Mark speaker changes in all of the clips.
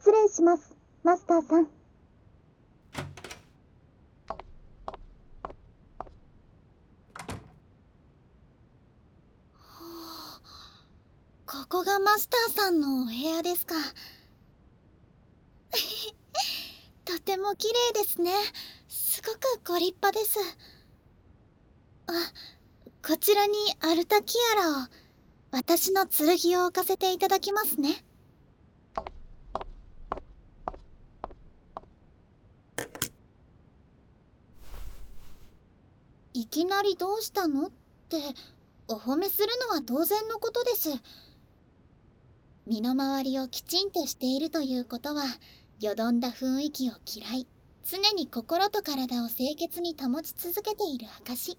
Speaker 1: 失礼します、マスターさん。
Speaker 2: ここがマスターさんのお部屋ですか。とても綺麗ですね。すごくご立派です。あ、こちらにアルタキアラを、私の剣を置かせていただきますね。いきなりどうしたのってお褒めするのは当然のことです。身の回りをきちんとしているということは、よどんだ雰囲気を嫌い、常に心と体を清潔に保ち続けている証。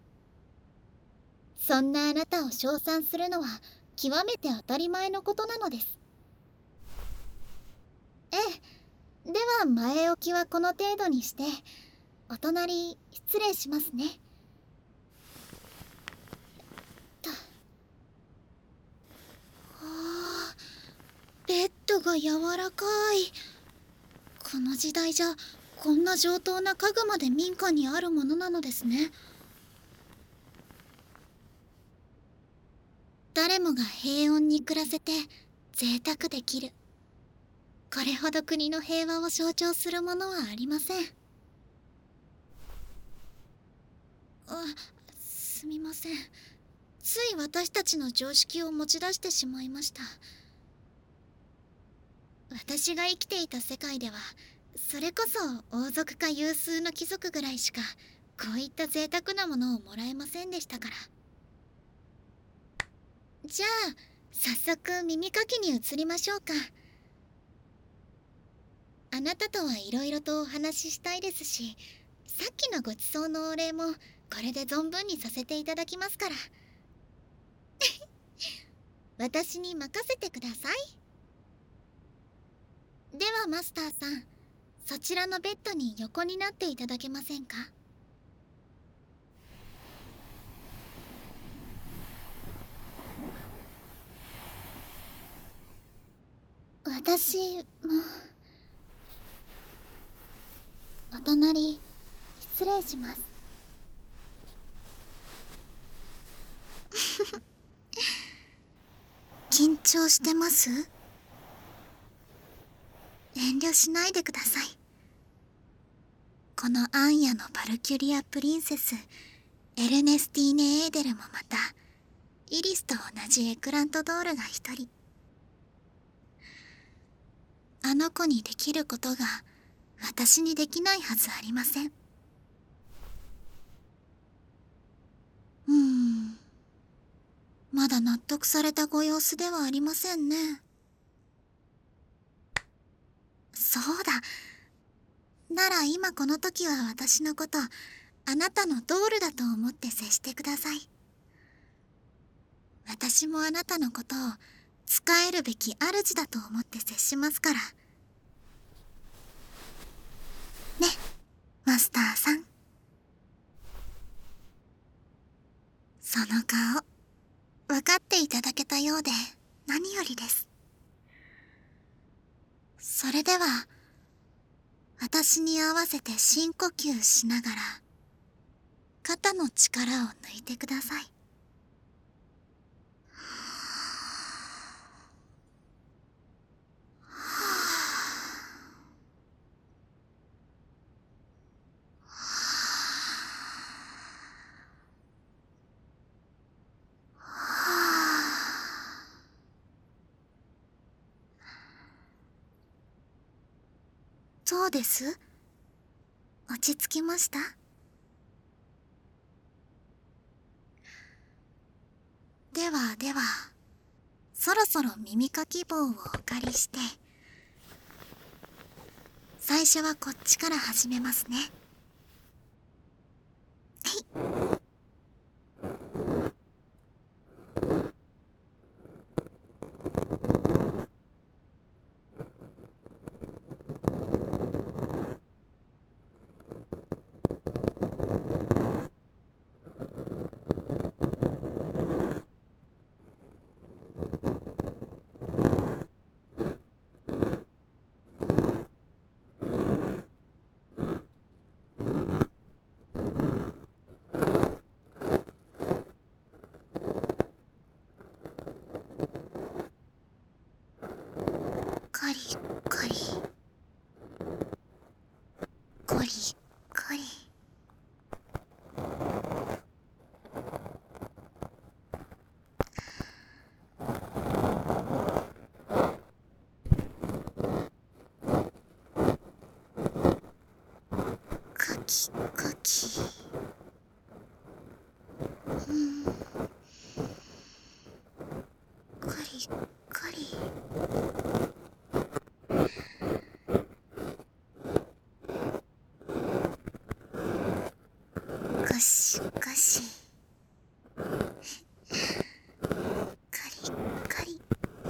Speaker 2: そんなあなたを称賛するのは極めて当たり前のことなのです。ええ、では前置きはこの程度にして、お隣失礼しますね。と。あー、ベッドが柔らかい。この時代じゃこんな上等な家具まで民家にあるものなのですね。誰もが平穏に暮らせて贅沢できる。これほど国の平和を象徴するものはありません。あ、すみません。つい私たちの常識を持ち出してしまいました。私が生きていた世界では、それこそ王族か有数の貴族ぐらいしかこういった贅沢なものをもらえませんでしたから。じゃあ早速耳かきに移りましょうか。あなたとはいろいろとお話ししたいですし、さっきのごちそうのお礼もこれで存分にさせていただきますから。私に任せてください。ではマスターさん、そちらのベッドに横になっていただけませんか。私もお隣失礼します。緊張してます？遠慮しないでください。このアンヤのバルキュリアプリンセスエルネスティーネ・エーデルもまたイリスと同じエクラントドールが一人。あの子にできることが私にできないはずありません。まだ納得されたご様子ではありませんね。そうだ。なら今この時は私のこと、あなたのドールだと思って接してください。私もあなたのことを仕えるべき主だと思って接しますから。ね、マスターさん。その顔、分かっていただけたようで何よりです。それでは、私に合わせて深呼吸しながら、肩の力を抜いてください。どうです？落ち着きました？ではでは、そろそろ耳かき棒をお借りして、最初はこっちから始めますね。はい。 カリカリコリコリ。カキカキ。カリカリ。ゴシゴシ。カリカリ。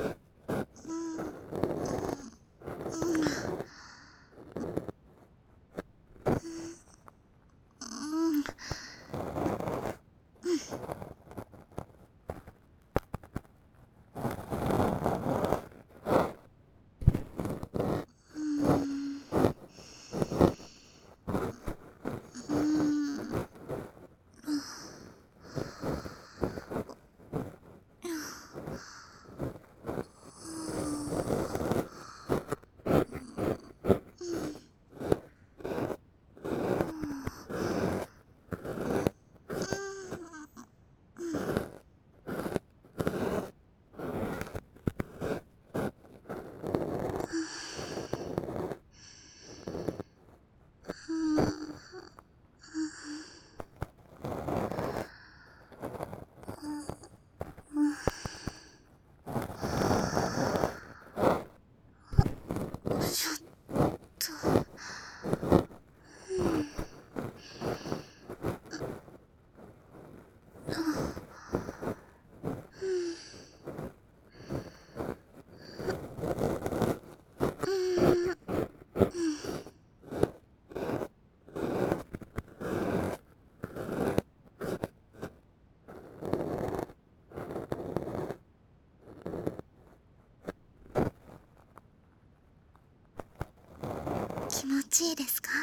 Speaker 2: 気持ちいいですか？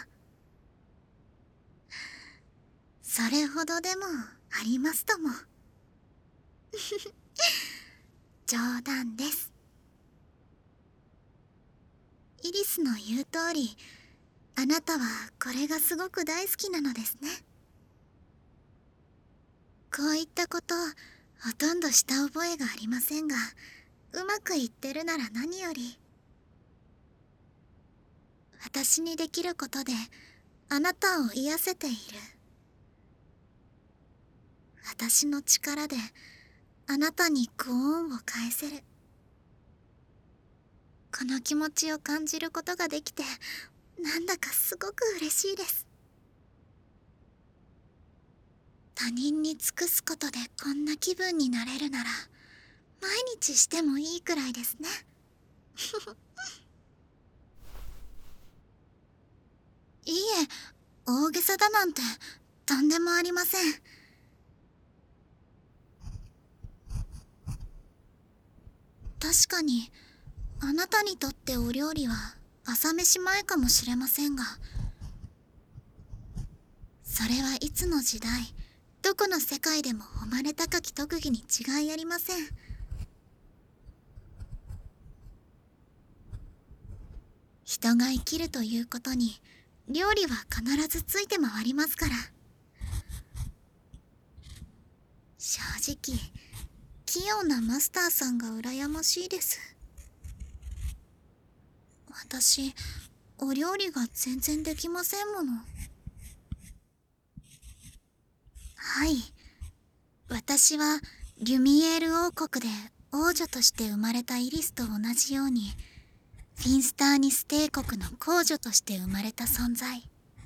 Speaker 2: それほどでもありますとも。冗談です。イリスの言う通り、あなたはこれがすごく大好きなのですね。こういったことほとんどした覚えがありませんが、うまくいってるなら何より。私にできることであなたを癒せている。私の力であなたにご恩を返せる。この気持ちを感じることができて、なんだかすごく嬉しいです。他人に尽くすことでこんな気分になれるなら、毎日してもいいくらいですね。いいえ、大げさだなんてとんでもありません。確かにあなたにとってお料理は朝飯前かもしれませんが、それはいつの時代どこの世界でも誉れ高き特技に違いありません。人が生きるということに料理は必ずついて回りますから。正直器用なマスターさんが羨ましいです。私お料理が全然できませんもの。はい、私はリュミエール王国で王女として生まれたイリスと同じように、フィンスターニス帝国の皇女として生まれた存在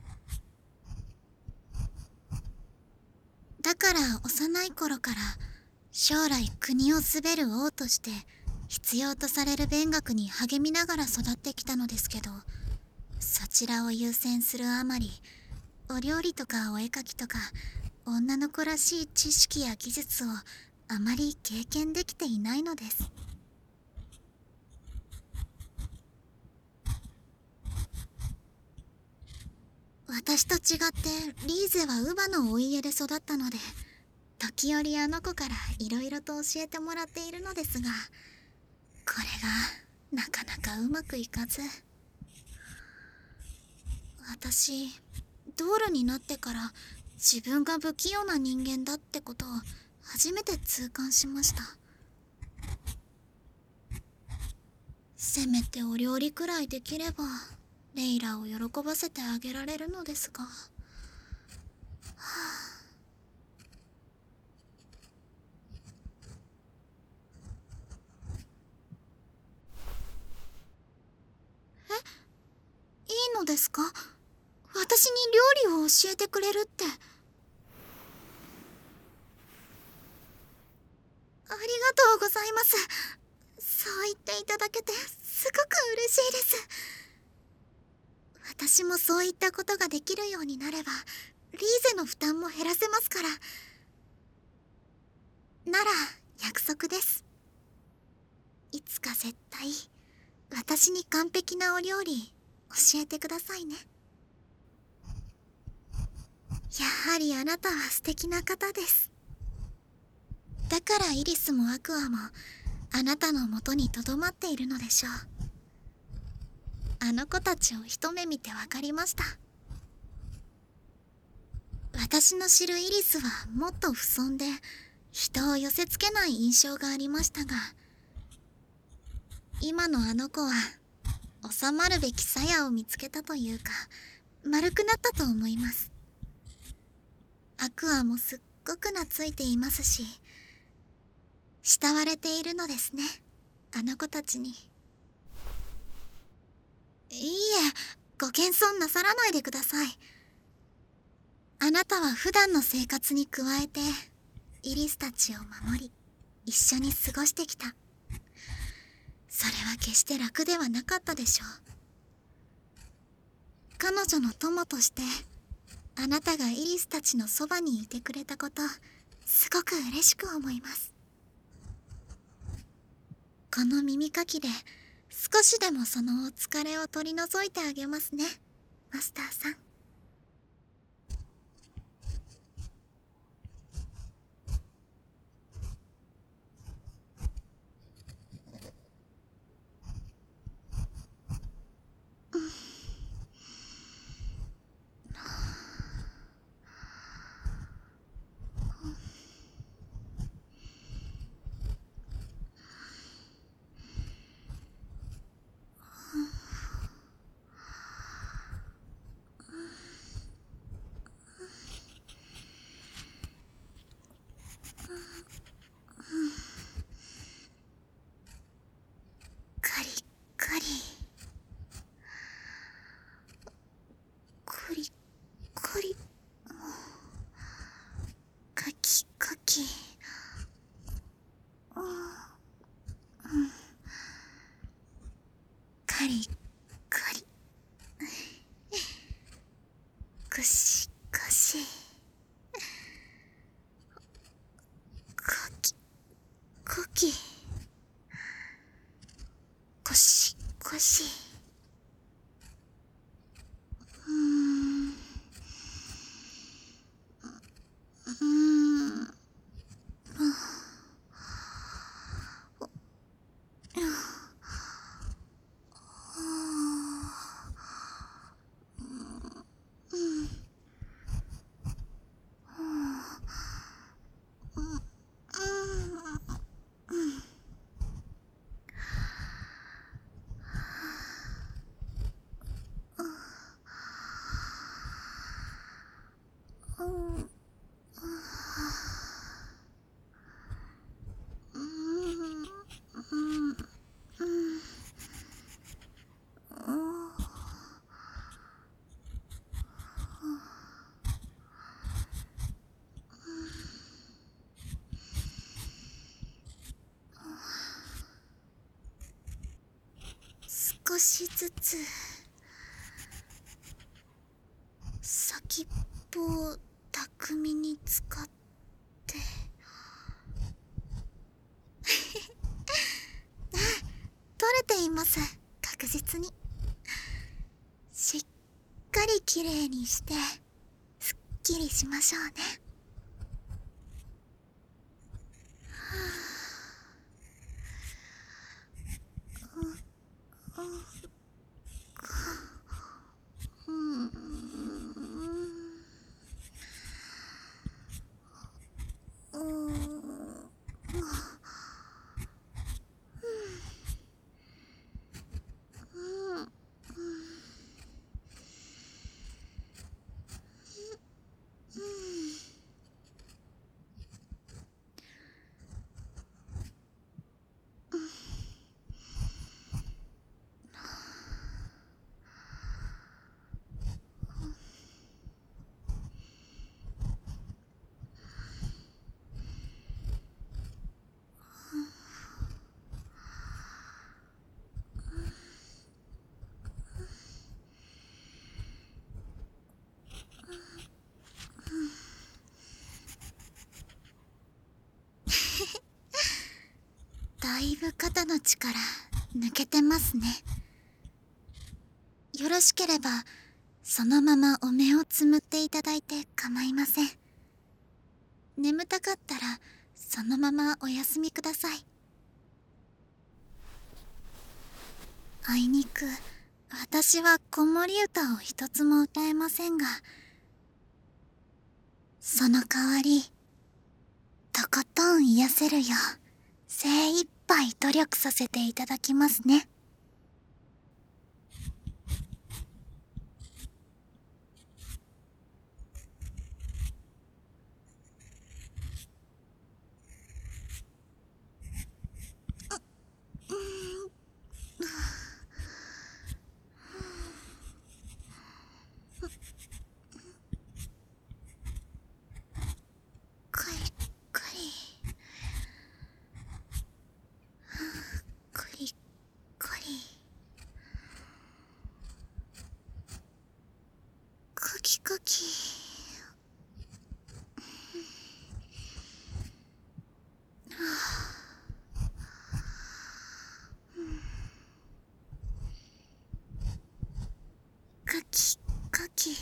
Speaker 2: だから、幼い頃から将来国を統べる王として必要とされる勉学に励みながら育ってきたのですけど、そちらを優先するあまり、お料理とかお絵描きとか女の子らしい知識や技術をあまり経験できていないのです。私と違ってリーゼは乳母のお家で育ったので、時折あの子からいろいろと教えてもらっているのですが、これがなかなかうまくいかず。私、道路になってから自分が不器用な人間だってことを初めて痛感しました。せめてお料理くらいできればレイラを喜ばせてあげられるのですが。いいのですか？私に料理を教えてくれるって。ありがとうございます。そう言っていただけてすごく嬉しいです。私もそういったことができるようになればリーゼの負担も減らせますから。なら約束です。いつか絶対私に完璧なお料理教えてくださいね。やはりあなたは素敵な方です。だからイリスもアクアもあなたのもとにとどまっているのでしょう。あの子たちを一目見て分かりました。私の知るイリスはもっと不遜で人を寄せつけない印象がありましたが、今のあの子は収まるべき鞘を見つけたというか丸くなったと思います。アクアもすっごく懐いていますし、慕われているのですね、あの子たちに。いいえ、ご謙遜なさらないでください。あなたは普段の生活に加えてイリスたちを守り一緒に過ごしてきた。それは決して楽ではなかったでしょう。彼女の友としてあなたがイリスたちのそばにいてくれたこと、すごく嬉しく思います。この耳かきで少しでもそのお疲れを取り除いてあげますね、マスターさん。カリカリコリコリ、カキカキ、カリカリ、ゴシゴシ、コキコキ、ゴシゴシ。うーん、少しずつ先っぽを巧みに使って取れています、確実に。しっかりきれいにしてすっきりしましょうね。 だいぶ肩の力抜けてますね。よろしければそのままお目をつむっていただいて構いません。眠たかったらそのままお休みください。あいにく私は子守歌を一つも歌えませんが、その代わりとことん癒せるよう精一杯努力させていただきますね。くりくりくりくりくきくきくきくき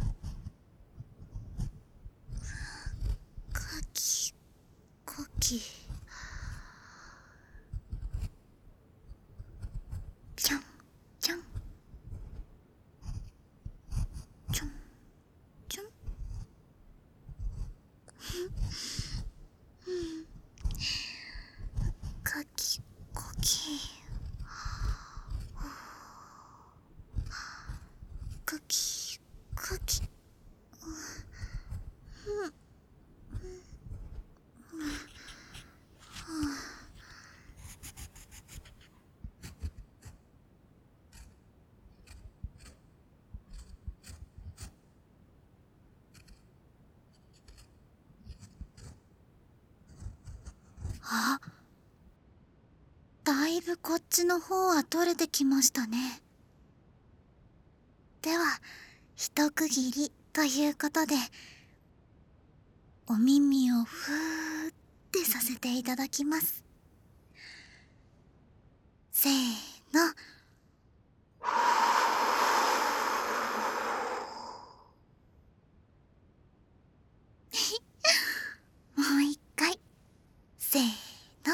Speaker 2: くきくきちょんちょんちょんちょんかきこきかきかきあ、だいぶこっちの方は取れてきましたね。では一区切りということで、お耳をふーってさせていただきます。せーの。もう一回。せーの。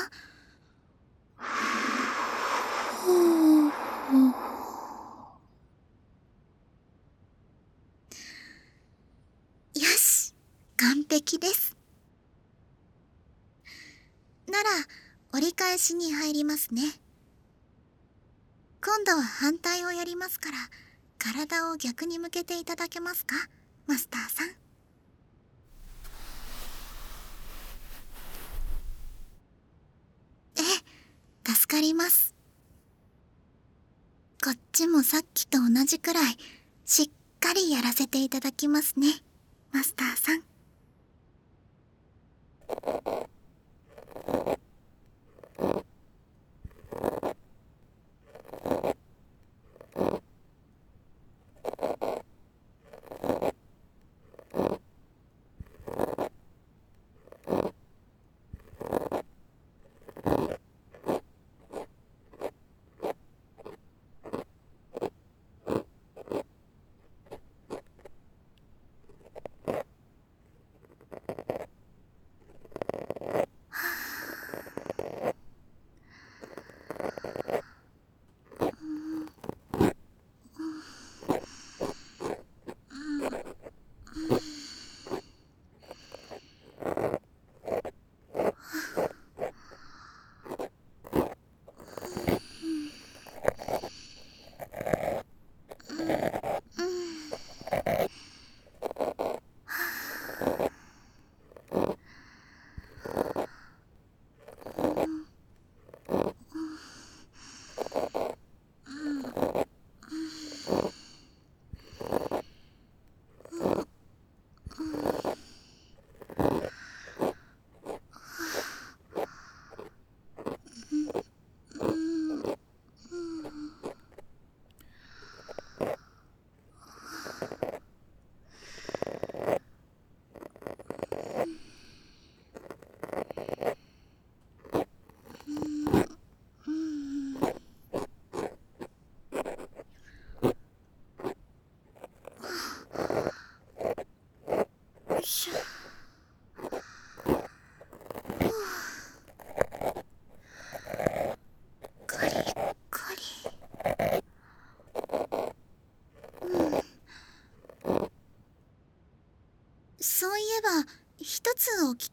Speaker 2: よし、完璧です。なら折り返しに入りますね。今度は反対をやりますから、体を逆に向けていただけますか、マスターさん。ええ、助かります。こっちもさっきと同じくらいしっかりやらせていただきますね、マスターさん。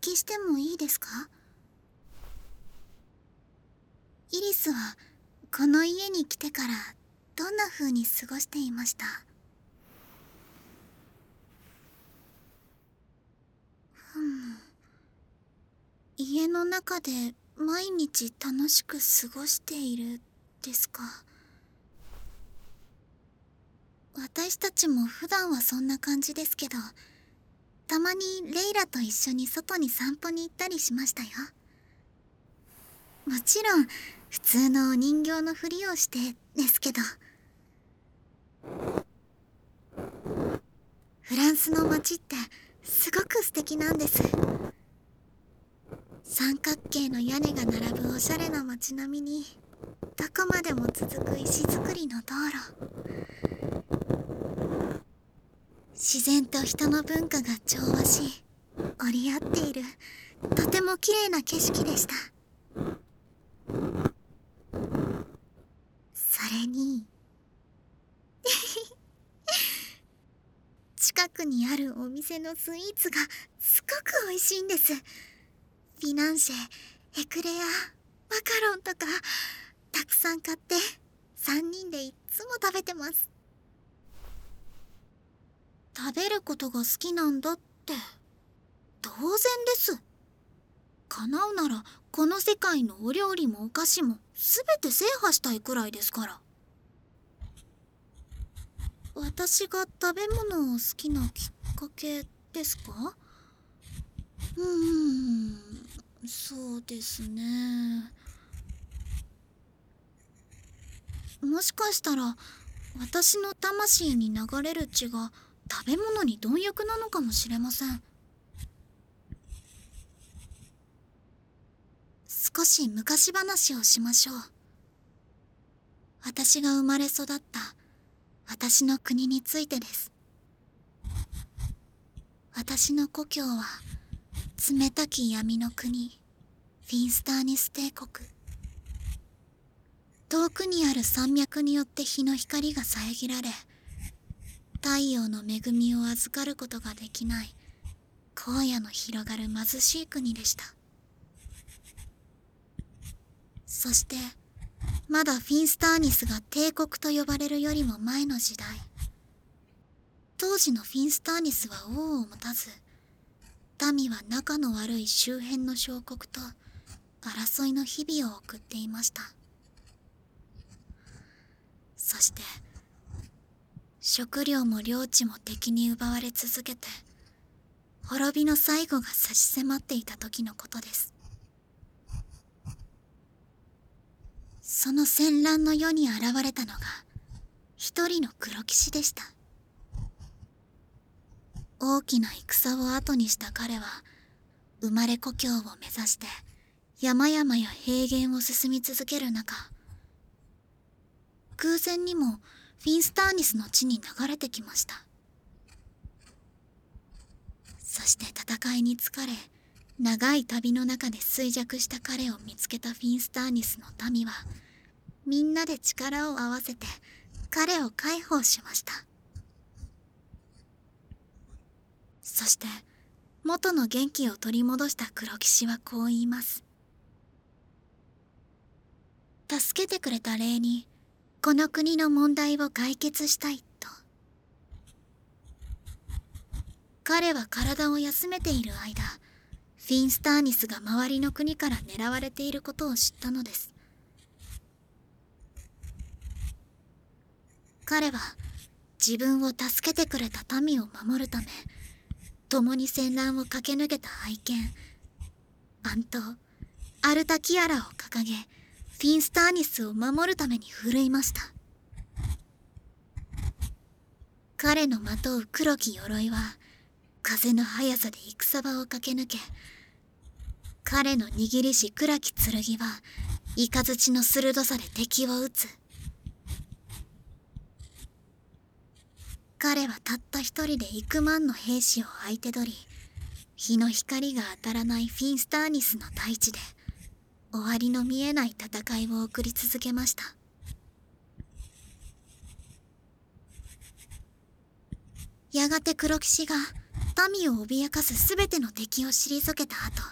Speaker 2: きしてもいいですか？イリスはこの家に来てからどんな風に過ごしていました？家の中で毎日楽しく過ごしているですか。私たちも普段はそんな感じですけど、たまにレイラと一緒に外に散歩に行ったりしましたよ。もちろん普通のお人形のふりをしてですけど。フランスの街ってすごく素敵なんです。三角形の屋根が並ぶおしゃれな街並みに、どこまでも続く石造りの道路。自然と人の文化が調和し、折り合っている、とても綺麗な景色でした。それに近くにあるお店のスイーツがすごく美味しいんです。フィナンシェ、エクレア、マカロンとかたくさん買って3人でいっつも食べてます。食べることが好きなんだって当然です。叶うならこの世界のお料理もお菓子も全て制覇したいくらいですから。私が食べ物を好きなきっかけですか？そうですね。もしかしたら私の魂に流れる血が食べ物に貪欲なのかもしれません。少し昔話をしましょう。私が生まれ育った私の国についてです。私の故郷は冷たき闇の国、フィンスターニス帝国。遠くにある山脈によって日の光が遮られ、太陽の恵みを預かることができない荒野の広がる貧しい国でした。そしてまだフィンスターニスが帝国と呼ばれるよりも前の時代、当時のフィンスターニスは王を持たず、民は仲の悪い周辺の小国と争いの日々を送っていました。そして食料も領地も敵に奪われ続けて、滅びの最後が差し迫っていた時のことです。その戦乱の世に現れたのが一人の黒騎士でした。大きな戦を後にした彼は、生まれ故郷を目指して山々や平原を進み続ける中、偶然にもフィンスターニスの地に流れてきました。そして戦いに疲れ、長い旅の中で衰弱した彼を見つけたフィンスターニスの民は、みんなで力を合わせて彼を解放しました。そして元の元気を取り戻した黒騎士はこう言います。助けてくれた礼にこの国の問題を解決したいと。彼は体を休めている間、フィンスターニスが周りの国から狙われていることを知ったのです。彼は自分を助けてくれた民を守るため、共に戦乱を駆け抜けた愛犬アント・アルタキアラを掲げ、フィンスターニスを守るために奮いました。彼のまとう黒き鎧は風の速さで戦場を駆け抜け、彼の握りし暗き剣は雷の鋭さで敵を撃つ。彼はたった一人で幾万の兵士を相手取り、日の光が当たらないフィンスターニスの大地で終わりの見えない戦いを送り続けました。やがて黒騎士が民を脅かす全ての敵を退けた後、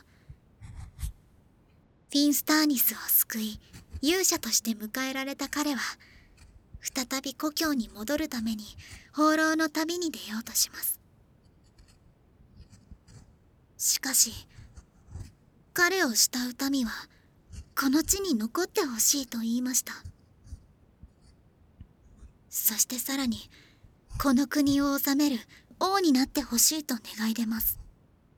Speaker 2: フィンスターニスを救い勇者として迎えられた彼は、再び故郷に戻るために放浪の旅に出ようとします。しかし彼を慕う民はこの地に残ってほしいと言いました。そしてさらにこの国を治める王になってほしいと願い出ます。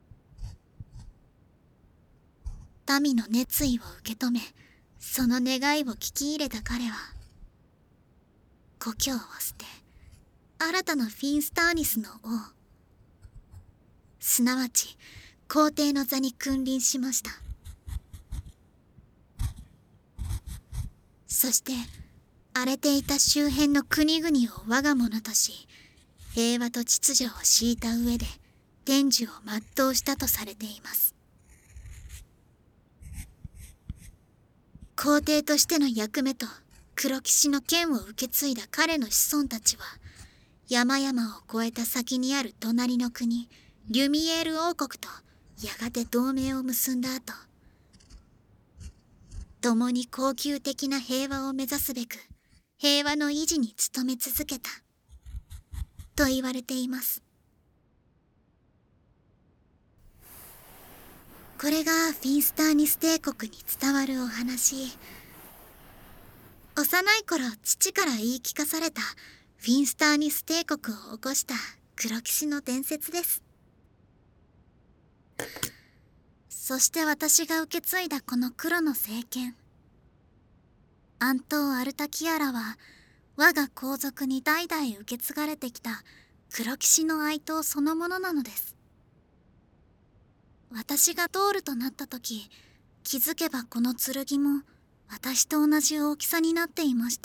Speaker 2: 民の熱意を受け止め、その願いを聞き入れた彼は故郷を捨て、新たなフィンスターニスの王、すなわち皇帝の座に君臨しました。そして荒れていた周辺の国々を我が物とし、平和と秩序を敷いた上で天寿を全うしたとされています。皇帝としての役目と黒騎士の剣を受け継いだ彼の子孫たちは、山々を越えた先にある隣の国リュミエール王国とやがて同盟を結んだ後、共に恒久的な平和を目指すべく平和の維持に努め続けたと言われています。これがフィンスターニス帝国に伝わるお話。幼い頃父から言い聞かされたフィンスターニス帝国を起こした黒騎士の伝説です。そして私が受け継いだこの黒の聖剣、アントー・アルタキアラは我が皇族に代々受け継がれてきた黒騎士の愛刀そのものなのです。私がドールとなった時、気づけばこの剣も私と同じ大きさになっていました。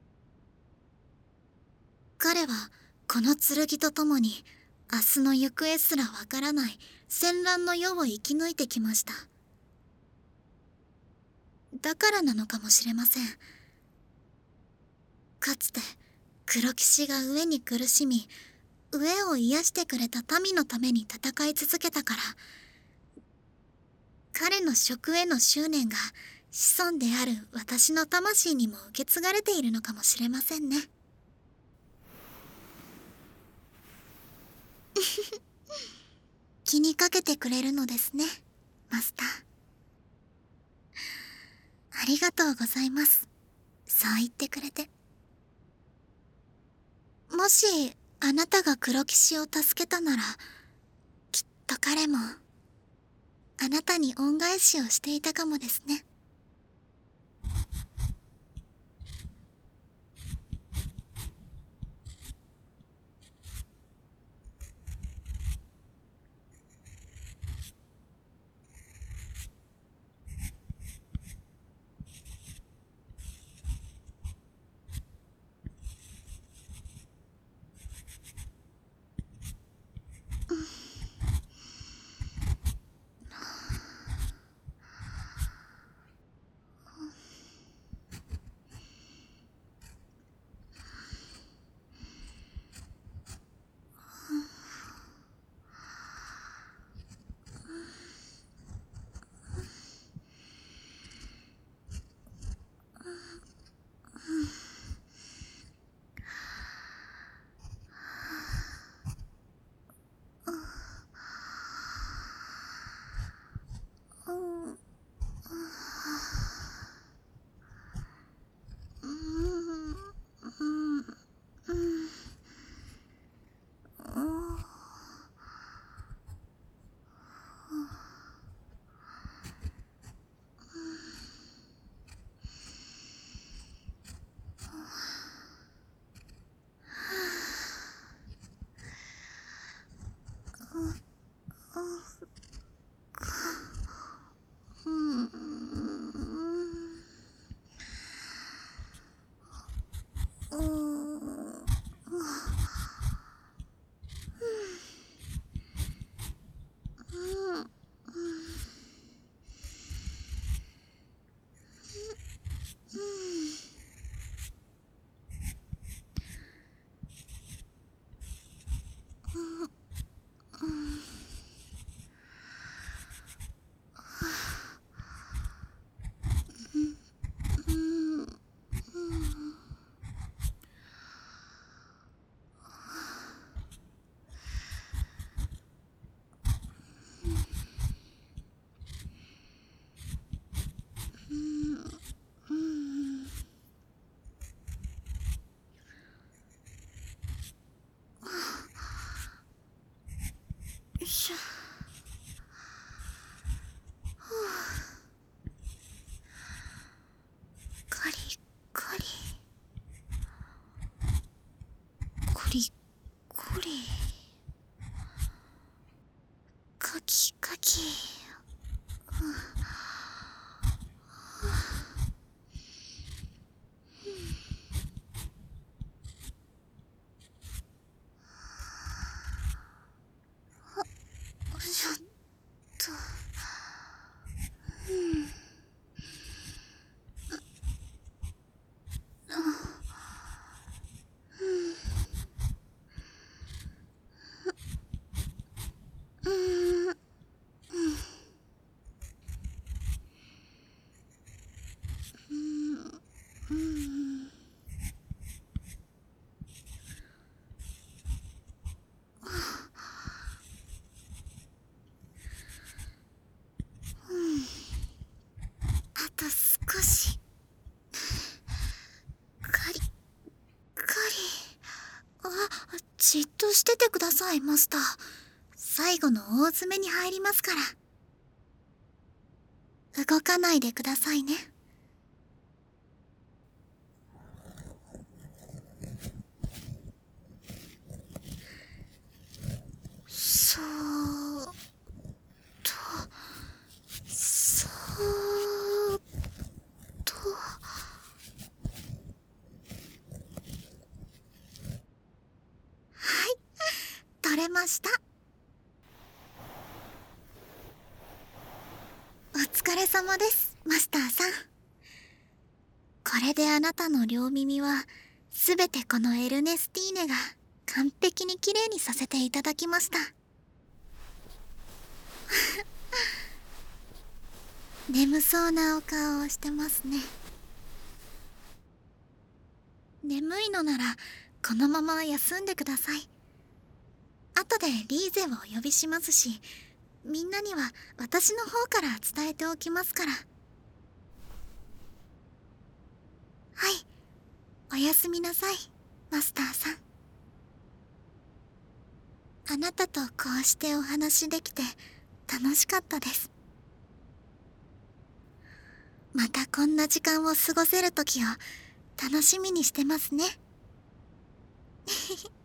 Speaker 2: 彼はこの剣とともに明日の行方すらわからない戦乱の世を生き抜いてきました。だからなのかもしれません。かつて黒騎士が飢えに苦しみ、飢えを癒してくれた民のために戦い続けたから、彼の食への執念が子孫である私の魂にも受け継がれているのかもしれませんね。気にかけてくれるのですね、マスター。ありがとうございます。そう言ってくれて。もしあなたが黒騎士を助けたなら、きっと彼もあなたに恩返しをしていたかもですね。 ださい、マスター。最後の大詰めに入りますから。動かないでくださいね。そーっと、そーっと。はい、取れました。お疲れ様です、マスターさん。これであなたの両耳はすべてこのエルネスティーネが完璧にきれいにさせていただきました。眠そうなお顔をしてますね。眠いのならこのまま休んでください。後でリーゼをお呼びしますし、みんなには私の方から伝えておきますから。はい、おやすみなさい、マスターさん。あなたとこうしてお話できて楽しかったです。またこんな時間を過ごせる時を楽しみにしてますね。